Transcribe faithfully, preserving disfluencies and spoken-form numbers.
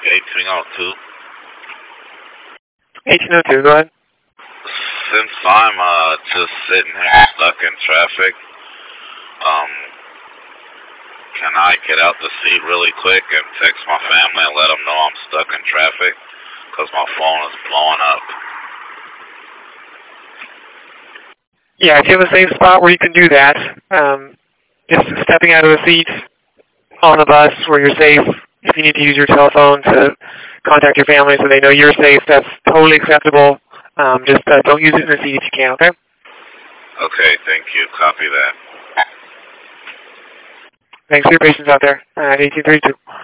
eighteen oh two. eighteen oh two, go ahead. Since I'm uh, just sitting here stuck in traffic, um, can I get out the seat really quick and text my family and let them know I'm stuck in traffic? Because my phone is blowing up. Yeah, if you have a safe spot where you can do that, um, just stepping out of the seat on the bus where you're safe. If you need to use your cell phone to contact your family so they know you're safe, that's totally acceptable. Um, just uh, don't use it in the seat if you can, okay? Okay, thank you. Copy that. Thanks for your patience out there. Uh, eighteen thirty-two.